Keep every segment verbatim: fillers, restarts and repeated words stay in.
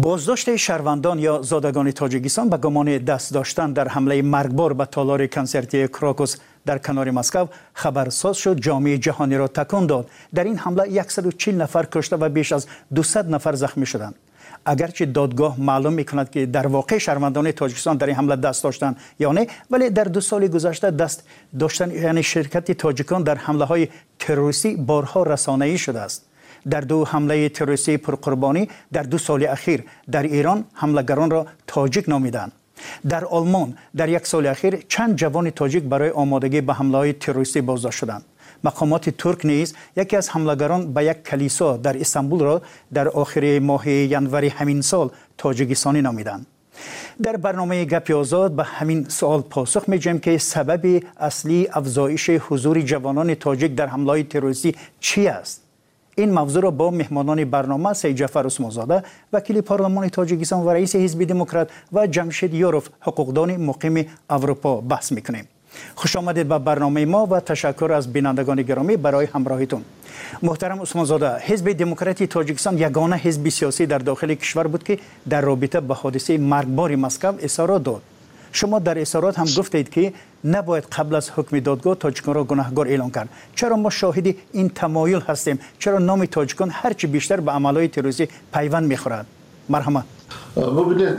بازداشت شهروندان یا زادگان تاجیکستان به گمان دست داشتن در حمله مرگبار به تالار کنسرتی کراکوس در کنار مسکو خبرساز شد. جامعه جهانی را تکان داد. در این حمله صد و چهل نفر کشته و بیش از دویست نفر زخمی شدند. اگرچه دادگاه معلوم می‌کند که در واقع شهروندان تاجیکستان در این حمله دست داشتند یا نه، ولی در دو سال گذشته دست داشتن یعنی شرکت تاجیکان در حمله‌های تروریستی بارها رسانه‌ای شده است. در دو حمله تروریستی پرقربانی در دو سال اخیر در ایران حملگران را تاجیک نامیدند. در آلمان در یک سال اخیر چند جوان تاجیک برای آمادگی به حمله‌های تروریستی بازداشت شدند. مقامات ترک نیز یکی از حملگران به یک کلیسا در استانبول را در آخر ماه ینوری همین سال تاجیکستانی نامیدند. در برنامه گپ آزاد به همین سوال پاسخ می‌دهیم که سبب اصلی افزایش حضور جوانان تاجیک در حمله‌های تروریستی چی است؟ این موضوع را با مهمانان برنامه سید جعفر عثمانزاده وکیل پارلمان تاجیکستان و رئیس حزب دموکرات و جمشید یوروف حقوقدان مقیم اروپا بحث می‌کنیم. خوش آمدید به برنامه ما و تشکر از بینندگان گرامی برای همراهیتون. محترم عثمانزاده، حزب دموکراتی تاجیکستان یگانه حزب سیاسی در داخل کشور بود که در رابطه با حادثه مرگبار مسکو اظهارات داد. شما در اظهارات هم گفتید که نباید قبل از حکم دادگاه تاجیکان را گناهکار اعلام کرد. چرا ما شاهد این تمایل هستیم؟ چرا نام تاجیکان هرچی بیشتر به عملهای تروریستی پیوند می‌خورد؟ مرحمت. ببینید،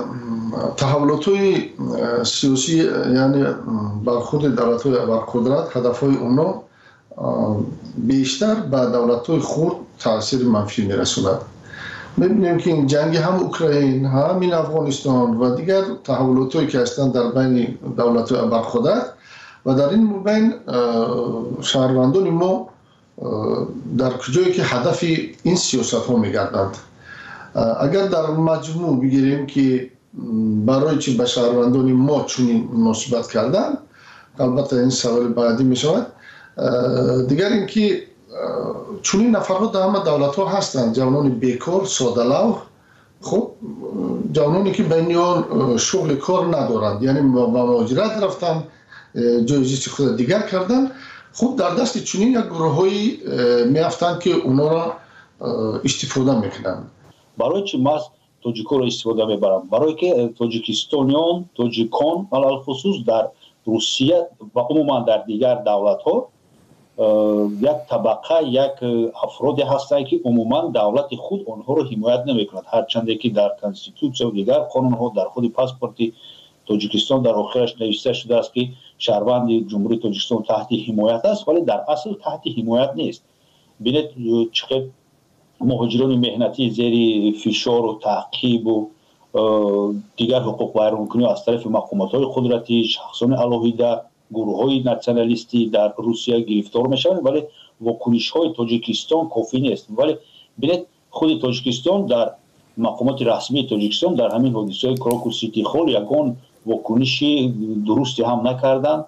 تحولات سیاسی یعنی برخورد دولت‌های ابرقدرت هدف‌های اونا بیشتر به دولت‌های خرد تاثیر منفی می‌رساند. می‌بینیم که این جنگ هم اوکراین، هم این افغانستان و دیگر تحولاتی که هستند در بین دولت‌های ابرقدرت و در این مبین شهروندان ما در کجایی که هدف این سیاست‌ها می‌گردند. اگر در مجموع بگیریم که برای چی به شهروندان ما چنین مناسبت کردن، البته این سوال بعدی می شود. دیگر اینکه چنین نفرها در همه دولت ها هستند، جوانان بیکار، ساده‌لوح، خب جوانانی که بینیان شغل کار ندارند، یعنی با مهاجرت رفتن، جای زیست خود دیگر کردن، خب در دست چنین یک گروه‌هایی میافتند که اونا را استفاده میکنند. برای چی ما تاجیک‌ها را استفاده میبرم؟ برای که تاجیکستانیان، تاجیکان علل خصوص در روسیه و عموما در دیگر دولت‌ها یک طبقه، یک افرادی هستند که عموما دولت خود آنها را حمایت نمیکند، هرچند که در کانستیتوسیون و دیگر قانون‌ها در خود پاسپورت تاجیکستان در آخرش نوشته شده است که شهروند جمهوری تاجیکستان تحت حمایت است، ولی در اصل تحت حمایت نیست. ببینید چقدر مهاجران مهنتی زیر فشار و تعقیب و دیگر حقوق ویرانکنی از طرف مقامات‌های قدرتی، شخصان علاهیده، گروه‌های ناسیونالیستی در روسیه گرفتار میشوند، ولی واکنش‌های تاجیکستان کافی نیست. ولی ببینید خود تاجیکستان در مقامات رسمی تاجیکستان در همین حادثه کراکوس سیتی هال یگان واکنشی درستی هم نکردند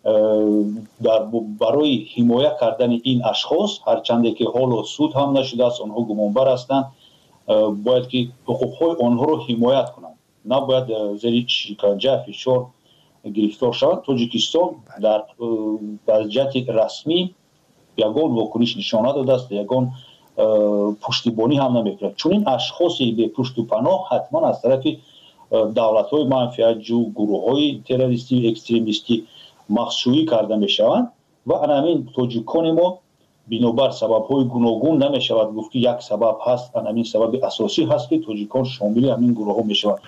در برای حمایت کردن این اشخاص، هرچند که حال سود هم نشده است، آنها گمانبر هستند، باید که حقوق‌های آنها را حمایت کنند، نباید زیر شکنجه فشار گرفتار شوند. تاجیکستان در وضعیت رسمی یگان واکنش نشان نداده است، یگان پشتیبانی هم نمی‌کند. چون این اشخاصی به پشت و پناه حتما از طرف دولت‌های منفعت‌جو، گروه‌های تروریستی و اکستریمیستی مخشویی کرده میشوند و همین تاجیکان ما بنابر سبب‌های گوناگون نمیشود گفت که یک سبب هست، همین سبب اساسی هست که تاجیکان شامل همین گروه‌ها میشوند.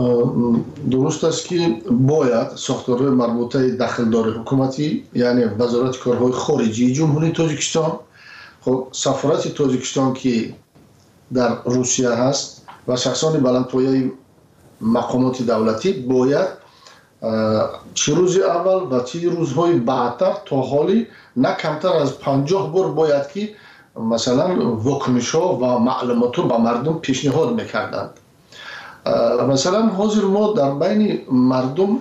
درست است که باید ساختارهای مربوطه دخلدار حکومتی، یعنی وزارت کارهای خارجی جمهوری تاجیکستان، خب سفارت تاجیکستان که در روسیه هست و شخصان بلندپایه مقامات دولتی باید چه روز اول و چه روزهای بعدتر تا حالی نه کمتر از پنجاه بار باید که مثلا واکنش ها و معلومات رو به مردم پیشنهاد میکردند. مثلا حاضر ما در بین مردم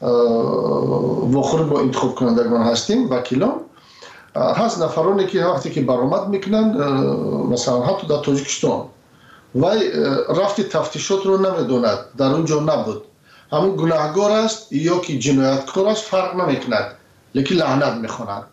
واخور با انتخاب کنندگان هستیم، وکیلان هست، نفرانی که وقتی که برآمد میکنند مثلا حتی در تاجیکستان و رفت تفتیشات رو نمیدوند، در اونجا نبود، همون گناهگار است یا که جنایتکار است فرق نمیکند، لیکن لعنت میخواند.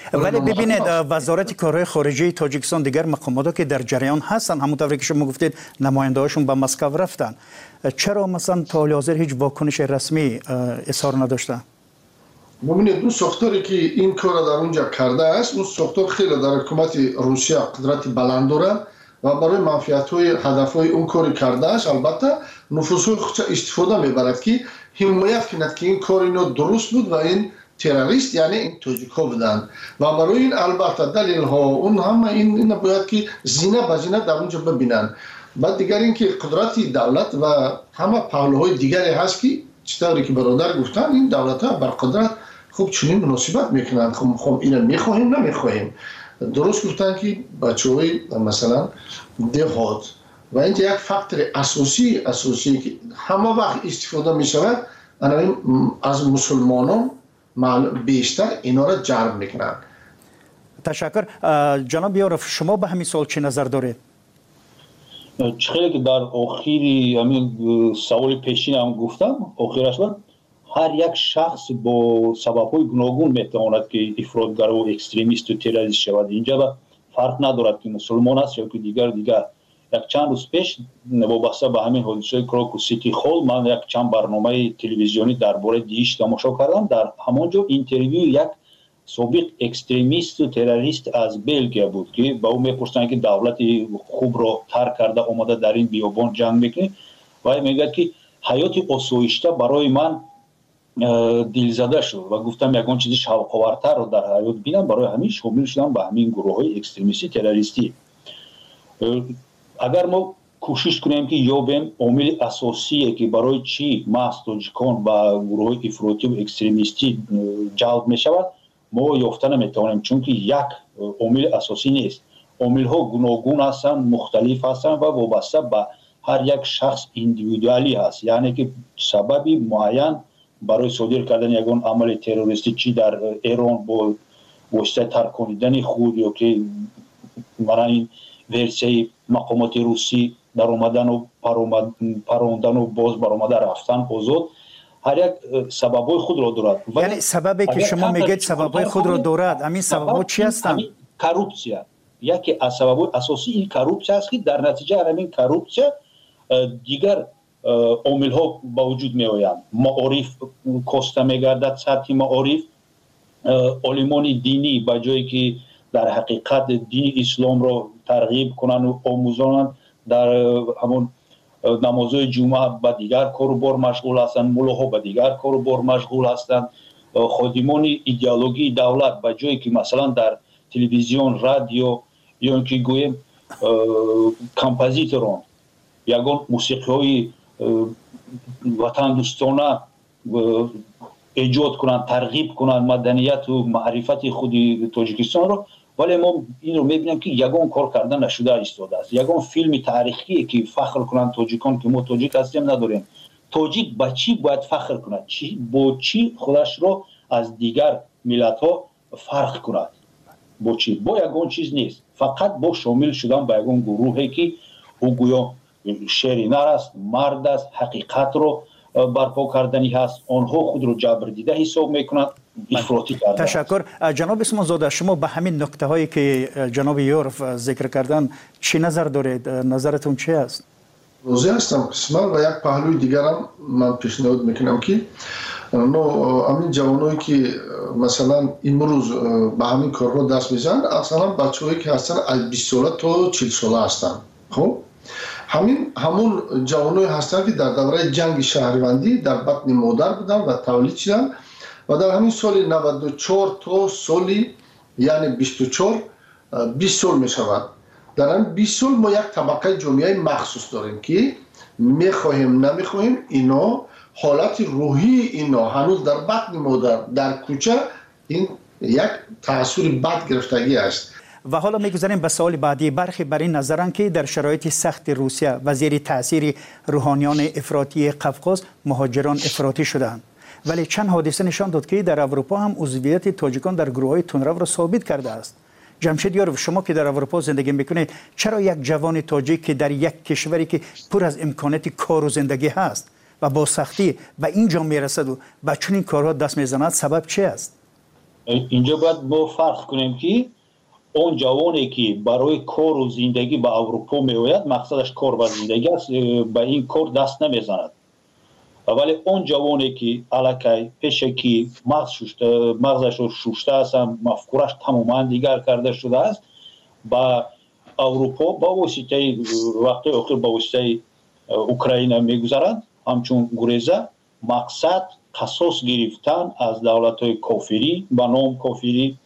ولی ببینید وزارت کارهای خارجه تاجیکستان دیگر مقامات که در جریان هستن، همونطوری که شما گفتید نماینده‌هاشون به مسکو رفتن، چرا مثلا تا حال حاضر هیچ واکنش رسمی اظهار نداشتن؟ ببینید اون ساختاری که این کار در اونجا کرده است، اون ساختار خیلی در حکومت روسیه قدرت بلند داره و برای منفعت‌های هدف‌های اون کاری کرده است. البته نفوذهای خودش استفاده میبرد که حمایت کند که این کار اینو درست بود و این تروریست یعنی این تاجیک‌ها بودند و برای این البته دلیل‌ها اون همه این اینا باید که زینه به زینه در اونجا ببینن. بعد دیگر اینکه قدرت دولت و همه پهلوهای دیگری هست که چطوری که برادر گفتن این دولت‌ها بر قدرت خوب چنین مناسبت میکنند. خب خب اینو میخواهیم نمیخواهیم. درست گفتن که بچه‌های مثلا دهات و این یک فاکتور اساسی اساسی که همه وقت استفاده میشود از مسلمانان بیشتر اینا را جلب میکنند. تشکر. جناب یارف شما به همین سوال چه نظر دارید؟ خیلی که در آخری همین سوال پیشین هم گفتم آخرش بود هر یک شخص با سبب‌های گوناگون میتواند که افراطگر و اکستریمیست و تروریست شود. اینجا با فرق ندارد که مسلمان است یا که دیگر دیگر. یک چند روز پیش وابسته به همین حادثه کراکوس سیتی هال من یک چند برنامه تلویزیونی درباره دیش تماشا کردم. در همانجا اینترویو یک سابق اکستریمیست و تروریست از بلژیک بود که با او میپرسند که دولت خوب را ترک کرده آمده در این بیابان جنگ میکنه و میگه که حیات آسایشته برای من دلزده شد و گفتم یگان چیزی شوق‌آورتر رو در حیات بینم، برای همین شامل شدم به همین گروه های اکستریمیستی تروریستی. اگر ما کوشش کنیم که یابیم عامل اساسیه که برای چی محض تاجیکان و گروه های افراطی و اکستریمیستی جلب می شود ما یافته نمیتوانیم، چون که یک عامل اساسی نیست. عامل ها گوناگون هستند، مختلف هستند و وابسته به هر یک شخص ایندیویدوالی هست. یعنی که سببی معین برای صادر کردن یگان عمل تروریستی چی در ایران با واسطه ترکاندن خود یا که برای این ورسیه مقامات روسی در اومدن و پروندن و باز برآمده رفتن آزاد هر یک سببای خود را دارد. یعنی سببی که شما میگید سببای خود را دارد، همین سبب‌ها چی هستند؟ کروپسیا. یکی از سببای اساسی این کروپسیا است که در نتیجه همین کروپسیا دیگر عامل ها با وجود می آیند. معارف کاسته می گردد، سطح معارف عالمان دینی با جایی که در حقیقت دین اسلام را ترغیب کنند و آموزانند در همون نمازهای جمعه با دیگر کار و بار مشغول هستند، ملاها با دیگر کار و بار مشغول هستند. خادمان ایدئولوژی دولت با جایی که مثلا در تلویزیون رادیو یا اینکه گویم کمپوزیتوران یگان موسیقی های وطن دوستانه ایجاد کنند، ترغیب کنند مدنیت و معرفت خود تاجیکستان رو، ولی ما این رو میبینیم که یگان کار کردن نشده ایستاده است. یگان فیلم تاریخی که فخر کنند تاجیکان که ما تاجیک هستیم نداریم. تاجیک با چی باید فخر کند؟ چی با چی خودش رو از دیگر ملت ها فرق کند؟ با چی؟ با یگان چیز نیست، فقط با شامل شدن به یگان گروهی که او گویا شعری نر است، مرد است، حقیقت رو برپا کردنی هست، آنها خود رو جبر دیده حساب میکنند، افراطی کردن. تشکر. جناب اسمان زاده شما به همین نکته هایی که جناب یورف ذکر کردن چی نظر دارید؟ نظرتون چی است؟ روزی هستم قسمت و یک پهلوی دیگر هم من پیشنهاد میکنم که نو همین جوانایی که مثلا امروز به همین کارها دست میزنن اصلا بچه‌هایی که هستن از بیست ساله تا چهل ساله هستن. خب همین همون جوانایی هستن که در دوره جنگ شهروندی در بطن مادر بودن و تولید شدن و در همین سال نود و چهار تا سالی یعنی بیست و چهار بیست سال می شود. در این بیست سال ما یک طبقه جامعه مخصوص داریم که میخواهیم نمیخواهیم اینا حالت روحی اینا هنوز در بطن مادر در کوچه این یک تأثیر بد گرفتگی است. و حالا میگذاریم به سوال بعدی. برخی بر این نظرن که در شرایط سخت روسیه و زیر تاثیر روحانیان افراطی قفقاز مهاجران افراطی شدند، ولی چند حادثه نشان داد که در اروپا هم عضویت تاجیکان در گروه‌های تندرو را ثابت کرده است. جمشید یارف شما که در اروپا زندگی میکنید چرا یک جوان تاجیک که در یک کشوری که پر از امکانات کار و زندگی هست و با سختی و اینجا میرسد و به چنین کارها دست میزند سبب چی است؟ اینجا باید ما فرق کنیم که اون جوانی که برای کار و زندگی به اروپا میآید مقصدش کار و زندگی است، به این کار دست نمیزند. ولی اون جوانی که الکی پیش که مغز شوشته مغزش رو شوشته است، مفکورش تماما دیگر کرده شده است، با اروپا با واسطه وقتی آخر با واسطه اوکراین میگذرند، همچون گریزه مقصد قصاص گرفتن از دولت‌های کافری به نام کافری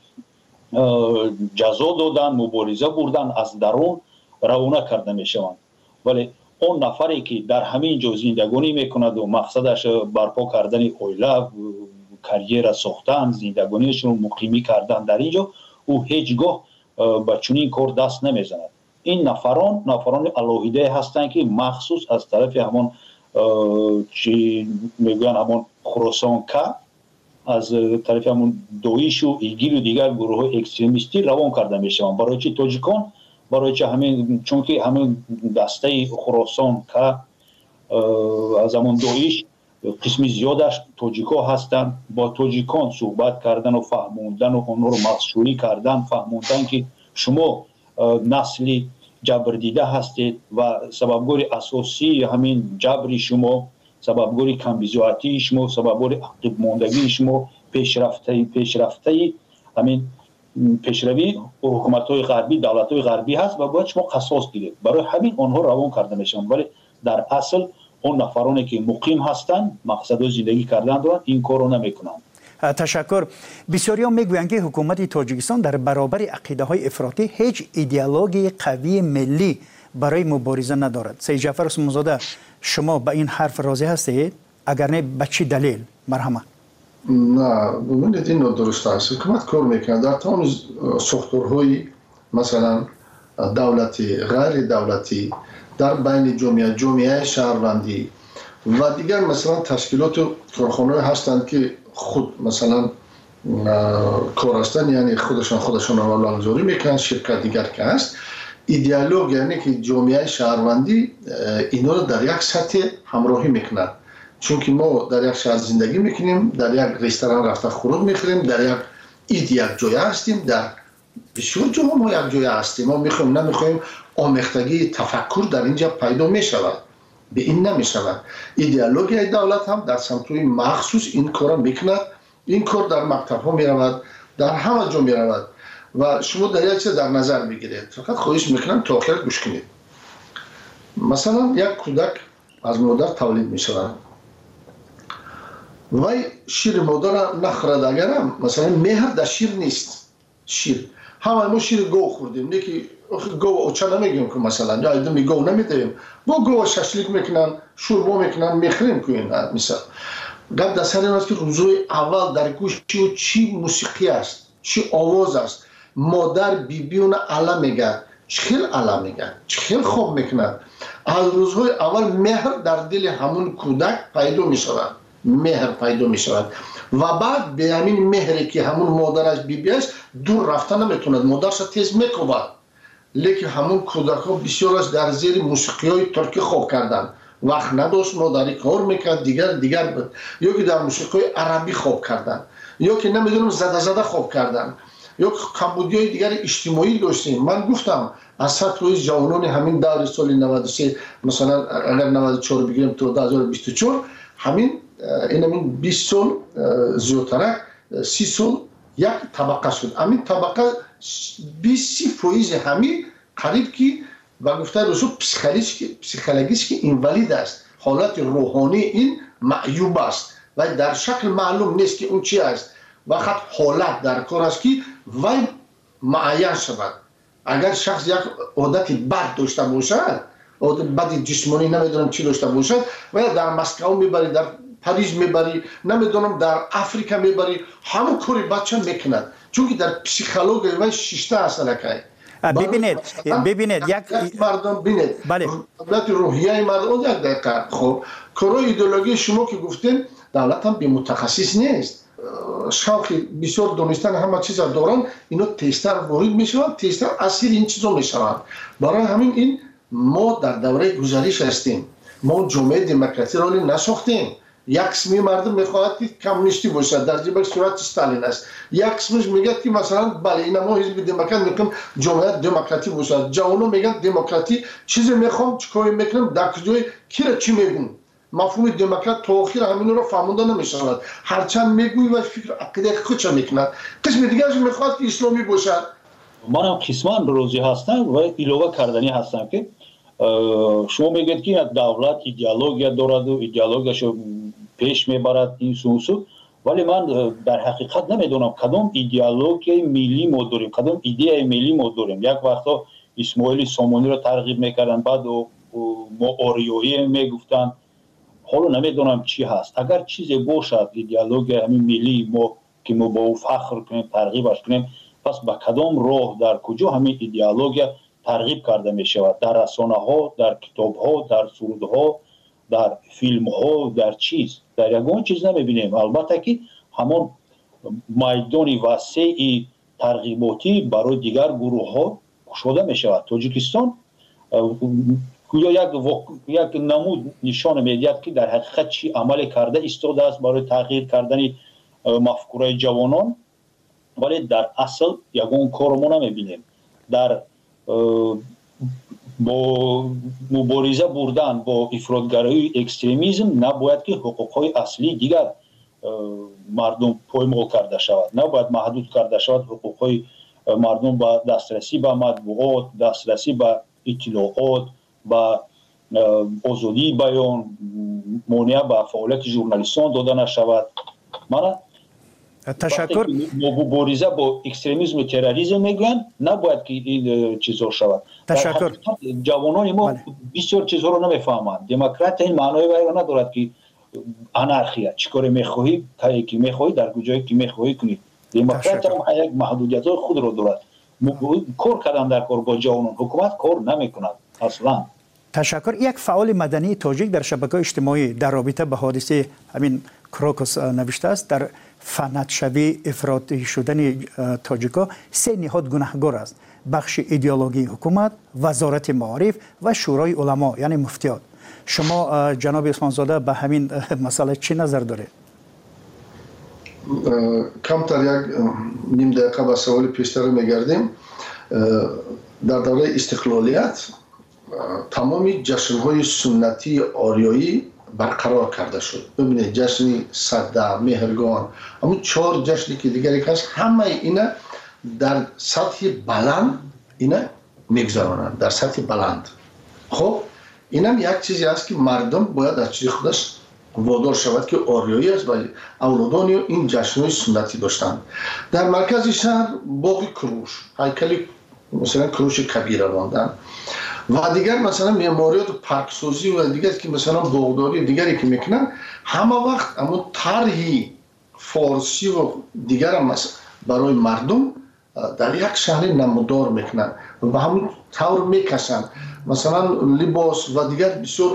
جزا دادن، مبارزه بردن، از درون روانه کرده میشوند. ولی اون نفری که در همین جا زندگانی میکند و مقصدش برپا کردن اویله، کریر ساختن، زندگانیشون مقیمی کردن در اینجا، او هیچگاه به چنین کار دست نمیزند. این نفران نفران الهیده هستند که مخصوص از طرف همون چی میگن همون خراسان که از طرف همون دویش و ایگیل و دیگر گروه های اکستریمیستی روان کرده میشوند. برای چی تاجیکان؟ برای چه همین چون که همین دسته خراسان که از همون دویش قسمی زیادش تاجیکا هستند، با تاجیکان صحبت کردن و فهموندن و اونها رو مخشوری کردن، فهموندن که شما نسلی جبر دیده هستید و سببگوری اساسی همین جبری شما، سببگوری کمبیزواتی شما، سببگوری عقب ماندگی شما، پیشرفته پیشرفته همین پیشروی حکومت‌های غربی، دولت‌های غربی هست و باید شما قصاص گیرید. برای همین آنها روان کرده میشن، ولی در اصل اون نفرانی که مقیم هستند مقصد زندگی کردن دارند این کارو نمیکنند. تشکر. بسیاری ها میگویند که حکومت تاجیکستان در برابر عقیده های افراطی هیچ ایدئولوژی قوی ملی برای مبارزه ندارد. سید جعفر عثمانزاده، شما به این حرف راضی هستید؟ اگر نه به چه دلیل؟ مرحمت. نه، ببینید این درست است. حکومت کار میکنه در تمام ساختارهای مثلا دولتی، غیر دولتی، در بین جامعه جامعه شهروندی و دیگر مثلا تشکیلات و کارخانه هستند که خود مثلا کار هستند، یعنی خودشان خودشان را نامگذاری میکنن، شرکت دیگر که هست. ایدئولوژی یعنی که جامعه شهروندی اینا رو در یک سطح همراهی میکنند، چون که ما در یک شهر زندگی میکنیم، در یک رستوران رفته خورد میخوریم، در یک اید یک جای هستیم، در بسیار جاها ما یک جای هستیم. ما میخوایم نمیخوایم آمیختگی تفکر در اینجا پیدا میشود، به این نمیشود. ایدئولوژی دولت هم در سمت‌های مخصوص این کار میکند. این کار در مکتب ها میرود، در همه جا میرود و شما در یک چیز در نظر بگیرید. فقط خواهش میکنم تا آخر گوش کنید. مثلا یک کودک از مادر تولید میشود، وای شیر مادر نخورد، اگرم مثلا مهر در شیر نیست. شیر همه ما شیر گو خوردیم، نه که گو اوچه نمیگیم که مثلا یا ایدمی گو نمیدیم، با گو ششلیک میکنن، شوربا میکنن، میخریم که این مثلا گفت در سر این است که روزهای اول در گوش چی و چی موسیقی است، چی آواز است. مادر بیبیون علا میگه، چخیل علا میگه، چخیل خوب میکنند. از روزهای اول مهر در دل همون کودک پیدا میشود، مهر پیدا میشود و بعد به همین مهری که همون مادرش بیبی است دور رفتن نمیتوند، مادرش تیز میکوبد. لیکن همون کودک ها بسیارش در زیر موسیقی های ترکی خوب کردن، وقت نداشت مادری کار میکرد، دیگر دیگر بود، یا که در موسیقی عربی خوب کردن، یا که نمیدونم زده زده خوب کردن، یا کمبودی های دیگر اجتماعی داشتیم. من گفتم از سطح روی جوانان همین دور سال نود و سه مثلا اگر نود و چهار بگیریم تا دو هزار و بیست و چهار، همین این همین بیست سال زیادتر، سی سال یک طبقه شد. همین طبقه بیست فیصد همین قریب که و گفته رسول پسیکولوژیش که اینوالید است، حالت روحانی این معیوب است و در شکل معلوم نیست که اون چی است. وقت حالت در کار است که وای معین شود. اگر شخص یک عادت بد داشته باشد، عادت بد جسمانی نمیدونم چی داشته باشد، و در مسکو میبری، در پاریس میبری، نمیدونم در افریقا میبری، همون کاری بچه میکند، چون که در پسیکولوژی و شیشته اصلا که ببینید ببینید یک مردم ببینید بله دولت روحیه مردم یک دقیقه. خب کارای ایدئولوژی شما که گفتین دولت هم به متخصص نیست، شوق بسیار دونستن همه چیز دارن، اینا تستر وارد میشوند، تستر اسیر این چیزا میشوند. برای همین این ما در دوره گذشته هستیم، ما جامعه دموکراسی را نساختیم، یک قسمی مردم میخواهد که کمونیستی باشد در جبهه صورت استالین است، یک قسمش میگه که مثلا بله اینا ما حزب دموکرات میگیم جمهوری دموکراتی باشد، جوانو میگن دموکراتی چیزی میخوام چیکار میکنم در کجای کی را چی میگم. مفهوم دموکرات تا آخر همین رو فهمونده نمیشود، هرچند میگوی و فکر عقیده خودش میکند. قسم دیگرش میخواد که اسلامی باشد. من هم قسمان روزی هستم و ایلوه کردنی هستم که شما میگید که دولت ایدئولوژی دارد و ایدئولوژیشو پیش میبرد این سوسو، ولی من در حقیقت نمیدونم کدام ایدئولوژی ملی ما داریم، کدام ایده ملی ما داریم. یک وقتا اسماعیل سامانی رو ترغیب میکردن، بعد ما آریایی میگفتن، حالا نمیدونم چی هست. اگر چیزی باشد ایدئولوژی همین ملی ما که ما با او فخر کنیم ترغیبش کنیم، پس به کدام راه در کجا همین ایدئولوژی ترغیب کرده می شود؟ در رسانه ها، در کتاب ها، در سرود ها، در فیلم ها، در چیز در یگان چیز نمی بینیم. البته که همون میدان وسیع ترغیباتی برای دیگر گروه ها شده می شود. تاجیکستان یا یک یک نمود نشان میدهد که در حقیقت چی عمل کرده ایستاده است برای تغییر کردن مفکوره جوانان، ولی در اصل یگان کار ما نمیبینیم. در با مبارزه بردن با افراطگرایی اکستریمیسم نباید که حقوقهای اصلی دیگر مردم پایمال کرده شود، نباید محدود کرده شود حقوقهای مردم به دسترسی به مطبوعات، دسترسی به اطلاعات، به آزادی بیان، مانع به فعالیت ژورنالیستان داده نشود. من تشکر. مبارزه با اکستریمیسم و تروریسم میگن نباید که این چیزا شود. تشکر. جوانان ما بله. بسیار چیزها رو نمیفهمند. دموکرات این معنای وای ندارد که انارخیا چیکار میخواهی تا کی میخواهی در کجایی که میخواهی کنی. دموکرات هم یک محدودیت‌های خود رو دارد. کار کردن در کار با جوانان، حکومت کار نمیکند اصلا. تشکر. یک فعال مدنی تاجیک در شبکه‌های اجتماعی در رابطه به حادثه همین کروکوس نوشته است در فنتشوی افراطی شدن تاجیکا سه نهاد گناهگار است: بخش ایدئولوژی حکومت، وزارت معارف و شورای علما یعنی مفتیات. شما جناب عثمان زاده به همین مسئله چی نظر دارید؟ کمتر یک نیم دقیقه به سوال پیشتر میگردیم. در دوره استقلالیت تمامی جشن‌های سنتی آریایی برقرار کرده شد. ببینید جشن سده، مهرگان، اما چهار جشنی که دیگری هست، همه اینا در سطح بلند اینا میگذرانند، در سطح بلند. خب اینم یک چیزی است که مردم باید از چیز خودش وادار شود که آریایی است و اولادان این جشن‌های سنتی داشتند. در مرکز شهر باغ کروش، هیکل مثلا کروش کبیر راندن و دیگر مثلا معماریات و پارکسازی و دیگر که مثلا باغداری دیگری که میکنن، همه وقت اما طرحی فارسی و دیگر هم برای مردم در یک شهر نمودار میکنن و به همون طور میکشن. مثلا لباس و دیگر بسیار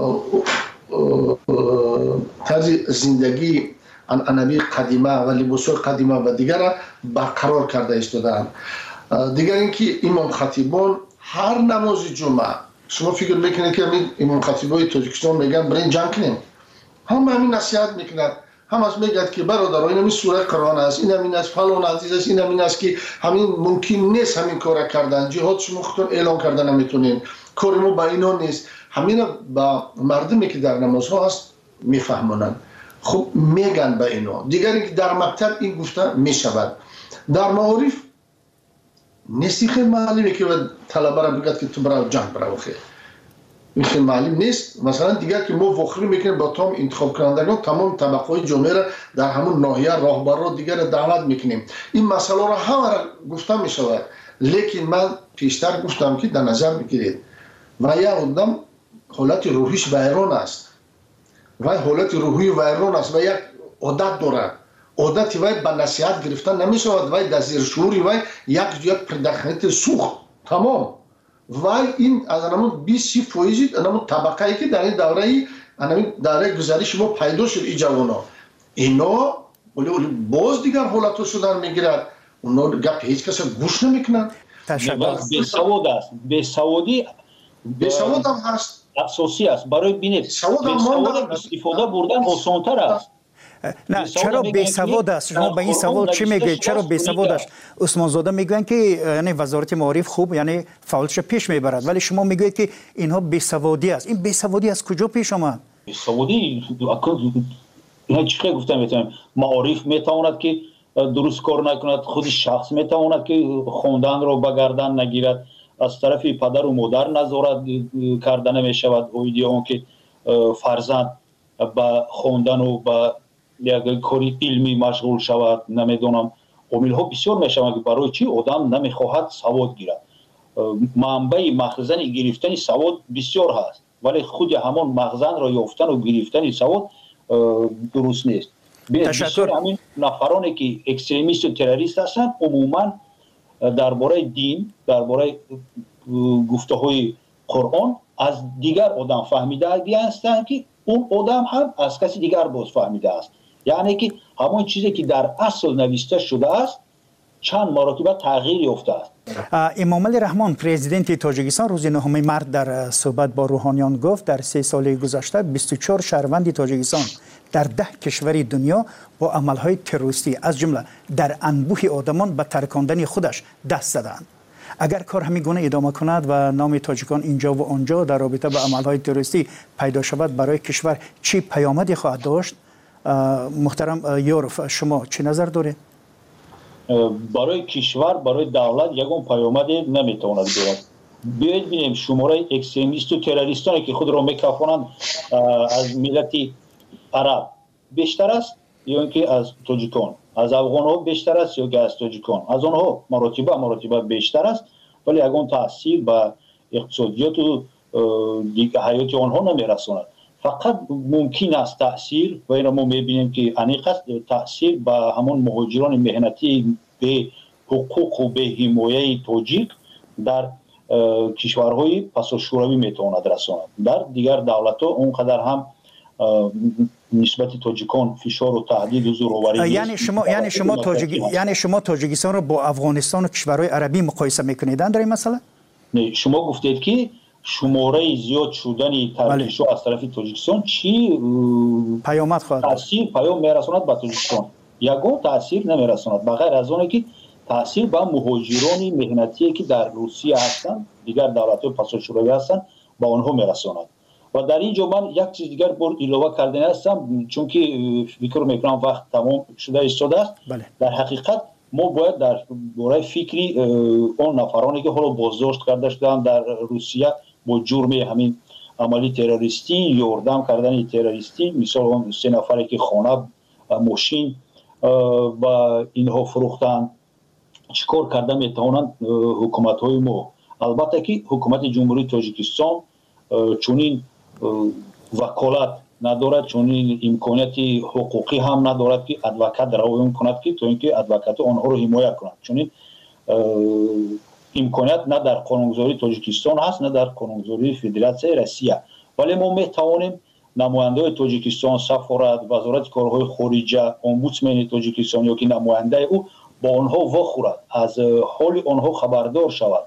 طرز زندگی عنعنوی قدیمه و لباس‌های قدیمه و دیگر برقرار کرده ایستادند. دیگر اینکه امام خطیبان هر نماز جمعه، شما فکر میکنید که امام خطیبای تاجیکستان میگن برای جمع کنیم، هم همین نصیحت میکنند، هم از میگد که برادران این همین سوره قرآن است، این همین است، فلان عزیز است، این همین است که همین ممکن نیست همین کار کردن، جهاد شما خودتون اعلان کردن نمیتونین، کار ما با اینا نیست. همین با مردمی که در نمازها هست میفهمونن، خب میگن به اینا. دیگری که در مکتب این گفته میشود. در معارف نیستی خیلی معلومه که طلبه را بگد که تو برای جنگ برای خیلی این خیلی معلوم نیست. مثلا دیگر که ما وخری میکنیم با تمام انتخاب کنندگان، تمام طبقه جامعه را در همون ناحیه راهبر دیگر دعوت میکنیم. این مسئله را همه را گفته میشود، لیکن من پیشتر گفتم که در نظر بگیرید و یک آدم حالت روحیش ویران است و حالت روحی ویران است و یک عادت دارد. عادت وای به نصیحت گرفتن نمیشود، وای در زیر شعوری وای یک یک پرداختنیت سوخت تمام. وای این از همون بیست فیصد همون طبقه‌ای که در این دوره همین دوره گذشته ما پیدا شد این جوانا، اینا ولی باز دیگر حالتو شدن میگیرد، اونا گپ هیچ کس گوش نمیکنن. تشکر. بسواد است، بسوادی بسواد هم هست. اساسی است. برای بینید سواد استفاده بردن آسان‌تر است. نه چرا بی سواد است؟ شما به این سوال چی میگید؟ چرا بی سواد است؟ عثمان زاده میگن که یعنی وزارت معارف خوب یعنی فعالش پیش میبرد، ولی شما میگوید که اینها بی سوادی است. این بی سوادی از کجا پیش آمد؟ بی سوادی اینا چی گفتم میتونم معارف میتواند که درست کار نکند، خود شخص میتواند که خوندن رو به گردن نگیرد، از طرف پدر و مادر نظارت کردن میشود اویدی اون که فرزند با خوندن و با یک کاری علمی مشغول شود. نمیدونم عامل ها بسیار میشود که برای چی آدم نمیخواهد سواد گیرد. منبع مخزن گرفتن سواد بسیار هست، ولی خود همان مخزن را یافتن و گرفتن سواد درست نیست. تشکر. همین نفرانی که اکستریمیست و تروریست هستند عموما درباره دین، درباره گفته های قرآن از دیگر آدم فهمیده هستند که اون آدم هم از کسی دیگر باز فهمیده است. یعنی که همون چیزی که در اصل نوشته شده است چند مرتبه تغییر یافته است. امام علی رحمان پرزیدنت تاجیکستان روز نهم مارس در صحبت با روحانیان گفت در سه سال گذشته بیست و چهار شهروند تاجیکستان در ده کشور دنیا با عملهای تروریستی از جمله در انبوه آدمان به ترکاندن خودش دست زدند. اگر کار همین گونه ادامه کند و نام تاجیکان اینجا و آنجا در رابطه با عملهای تروریستی پیدا شود، برای کشور چی پیامدی خواهد داشت؟ محترم یوروف شما چه نظر دارید؟ برای کشور، برای دولت یگان پیامدی نمیتواند دارد. بیایید ببینیم شماره اکستریمیست و تروریستانی که خود را میکافانند از ملت عرب بیشتر است یا اینکه از تاجیکان، از افغان ها بیشتر است یا که از تاجیکان، از آنها مراتبه مراتبه بیشتر است، ولی یگان تاثیر به اقتصادیات و حیات آنها نمیرساند. فقط ممکن است تاثیر و این ما میبینیم که انیق است تاثیر به همون مهاجران مهنتی به حقوق و به حمایه تاجیک در کشورهای پس شوروی میتواند رساند. در دیگر دولت ها اونقدر هم نسبت تاجیکان فشار و تهدید و زورآوری یعنی شما یعنی شما تاجیک یعنی شما تاجیکستان رو با افغانستان و کشورهای عربی مقایسه میکنید در این مسئله؟ نه، شما گفتید که شماره زیاد شدن ترکیش از طرف تاجیکستان چی پیامد خواهد تاثیر پیام میرساند به تاجیکستان؟ یگان تاثیر نمیرساند بغیر از اون که تاثیر به مهاجران مهنتی که در روسیه هستند، دیگر دولت‌های پس شوروی هستند، با آنها میرساند. و در اینجا من یک چیز دیگر بر علاوه کردن هستم، چون که فکر میکنم وقت تمام شده ایستاده است. بله. در حقیقت ما باید در باره فکری اون نفرانی که حالا بازداشت کرده شدن در روسیه با جرم همین عملی تروریستی، یاردم کردن تروریستی، مثال اون سه نفری که خانه ماشین و اینها فروختن، چیکار کرده میتوانند حکومت های ما؟ البته که حکومت جمهوری تاجیکستان چونین وکالت ندارد، چونین امکانیت حقوقی هم ندارد که ادوکات روایت کند که تو اینکه ادوکات آنها رو حمایت کند. چونین امکانیت نه در قانونگذاری تاجیکستان هست نه در قانونگذاری فدراسیون روسیه. ولی ما میتوانیم نماینده تاجیکستان، سفارت، وزارت کارهای خارجه، امبودسمن تاجیکستان یا که نماینده او با آنها واخورد، از حال آنها خبردار شود،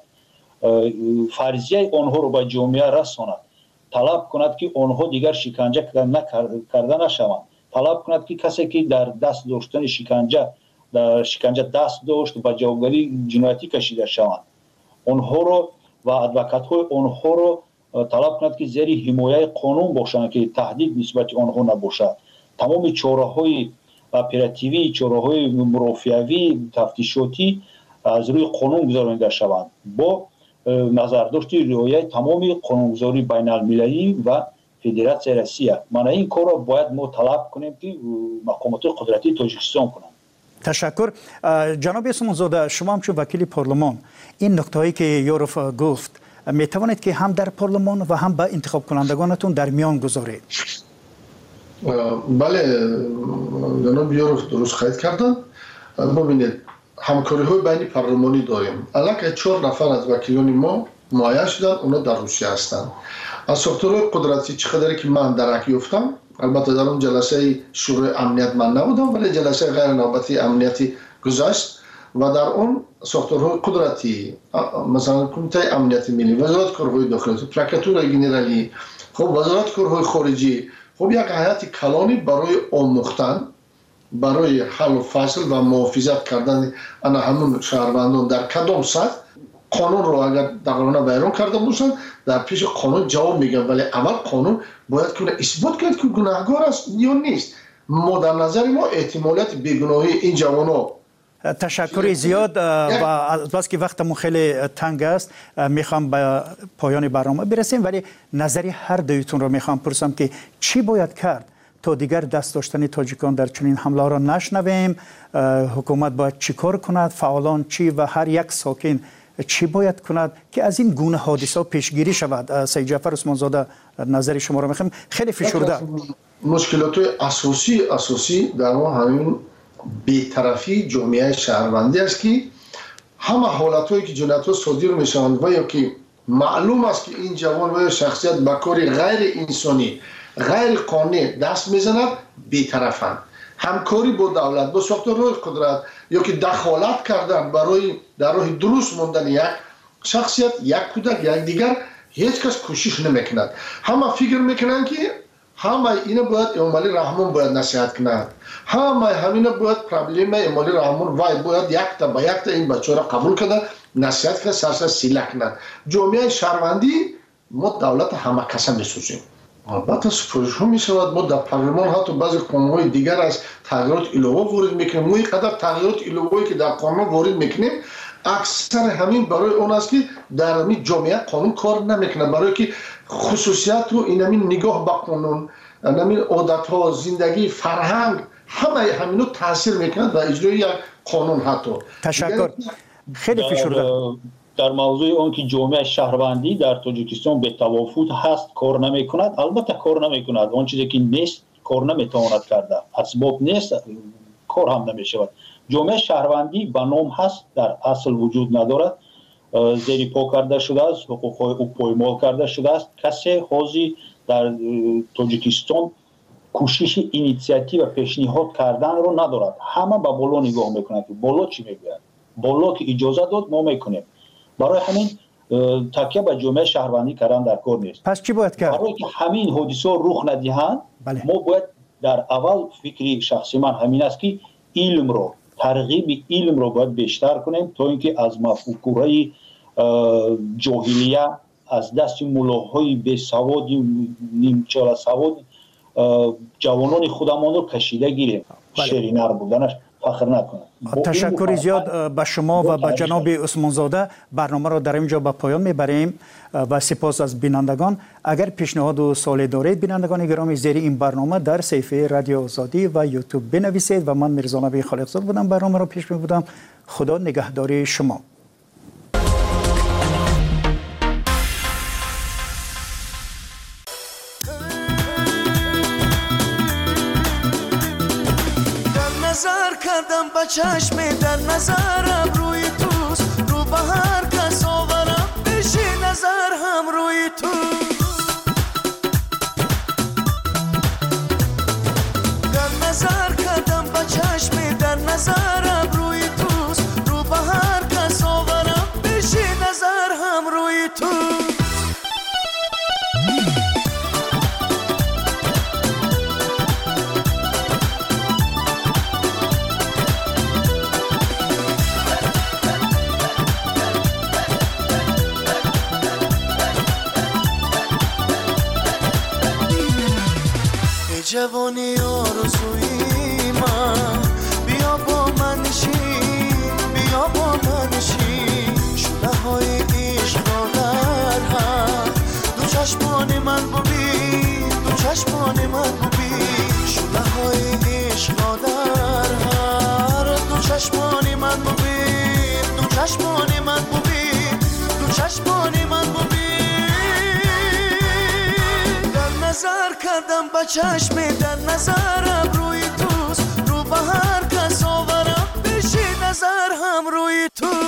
فرضیه آنها رو به جامعه رساند، طلب کند که آنها دیگر شکنجه کرده نشوند، طلب کند که کسی که در دست داشتن شکنجه در شکنجه دست داشت و جوابگری جنایتی کشیده شوند، آنها رو و ادوکات های آنها رو طلب کند که زیر حمایه قانون باشند که تهدید نسبت آنها نباشد. تمام چاره‌های اپراتیوی، چاره‌های مرافعوی، تفتیشاتی از روی قانون گذرانده شوند با نظرداشت رعایت تمام قانونگذاری بین المللی و فدراسیون روسیه. من این کار را باید ما طلب کنیم که مقامات قدرتی تاجیکستان کنند. تشکر. جناب عثمان زاده، شما هم چون وکیل پارلمان این نکته‌ای که یوروف گفت می توانید که هم در پارلمان و هم با انتخاب کنندگانتون در میان گذارید؟ بله جناب یوروف درست خواهید کردن. ببینید همکاری های بین پارلمانی داریم. الان چهار نفر از وکیلان ما معین شدن، اونا در روسیه هستند. از ساختارهای قدرتی چقدری که من درک یافتم، البته در اون جلسه شورای امنیت من نبودم ولی جلسه غیر نوبتی امنیتی گذشت و در اون ساختارهای قدرتی مثلا کمیته امنیت ملی، وزارت کارهای داخلی، پروکراتور گنرالی، خب وزارت کارهای خارجی خب یک هیئت کلانی برای آموختن، برای حل و فصل و محافظت کردن انا همون شهروندان در کدام سطح قانون رو اگر دقیقاً بیان کرده باشند در پیش قانون جواب میگن، ولی اول قانون باید کنه اثبات کرد که گناهکار است یا نیست. ما در نظر ما احتمالیت بیگناهی این جوانان. تشکر زیاد و بس که وقتمون خیلی تنگ است میخوام به پایان برنامه برسیم، ولی نظری هر دویتون رو میخوام پرسم که چی باید کرد تا دیگر دست داشتن تاجیکان در چنین حمله را نشنویم؟ حکومت باید چی کار کند؟ فعالان چی و هر یک ساکن چی باید کند که از این گونه حادثه پیشگیری شود؟ سید جعفر عثمان زاده نظر شما رو میخوام. خیلی فشرده. مشکلات اساسی اساسی در ما همین بی‌طرفی جامعه شهروندی است که همه حالتایی که جنایت‌ها صادر میشوند و یا که معلوم است که این جوان و شخصیت به کاری غیر انسانی غیر قانونی دست میزند بی‌طرفند. همکاری با دولت با ساختارهای قدرت یا که دخالت کردن برای در راه درست ماندن یک شخصیت، یک کودک، یک دیگر، هیچ کس کوشش نمیکند. همه فکر میکنند که همه اینا باید امالی رحمان باید نصیحت کند، همه همینا باید پرابلم امالی رحمان وای باید یک تا با یک تا این بچه را قبول کند، نصیحت کند، سرسر سیله کند. جامعه شهروندی ما دولت همه کسا میسوزیم. البته سفارش ها می شود ما در پارلمان حتی بعضی قانون‌های دیگر از تغییرات ایلوه وارد میکنیم. ما اینقدر تغییرات ایلوه‌ای که در قانون وارد میکنیم اکثر همین برای اون است که در همین جامعه قانون کار نمیکنه، برای که خصوصیت و این همین نگاه به قانون، همین عادت‌ها، زندگی، فرهنگ همه همینو تاثیر میکنه و اجرای یک قانون. حتی تشکر. خیلی فشرده. در موضوع اون که جامعه شهروندی در تاجیکستان به توافق هست کار نمی کند، البته کار نمی کند. اون چیزی که نیست کار نمی تواند کرده، اسباب نیست کار هم نمی شود. جامعه شهروندی به نام هست در اصل وجود ندارد، زیر پا کرده شده است، حقوق او پایمال کرده شده است. کسی حاضر در تاجیکستان کوشش اینیشیاتیو و پیشنهاد کردن رو ندارد. همه به بالا نگاه میکنند که بالا چی میگوید، بالا که اجازه داد ما میکنیم. برای همین تکیه به جامعه شهروندی کردن در کار نیست. پس چی باید کرد؟ برای که همین حادثه رخ ندهند بله. ما باید در اول فکری شخصی من همین است که علم رو ترغیب علم رو باید بیشتر کنیم تا اینکه از مفکورهای جاهلیه از دست ملاهای بی سواد نیمچال سواد جوانان خودمان رو کشیده گیریم. بله. شیرینر بودنش فخر نکنه. تشکر زیاد به شما و به جناب عثمان زاده. برنامه را در اینجا به پایان میبریم و سپاس از بینندگان. اگر پیشنهاد و سوالی دارید بینندگان گرامی زیر این برنامه در صفحه رادیو آزادی و یوتیوب بنویسید و من میرزا نبی خالقزاد بودم برنامه را پیش میبردم. خدا نگهداری شما. کردم با چشم در نظرم روی توست، رو به هر کس آورم بشی نظر هم روی توست. در نظر کردم با چشم در نظرم روی توست، رو به هر کس آورم بشی نظر هم روی توست. جوانی آرزوی من بیا با من نشین، بیا با من نشین. شله های عشق را در هم دو چشمان من ببین، دو چشمان من ببین. شله های عشق را در هم دو چشمان من ببین، دو چشمان من ببین، دو چشمان من ببین. نظر کردم با چشم در نظرم روی توست، رو به هر کس آورم بشی نظر هم روی توست.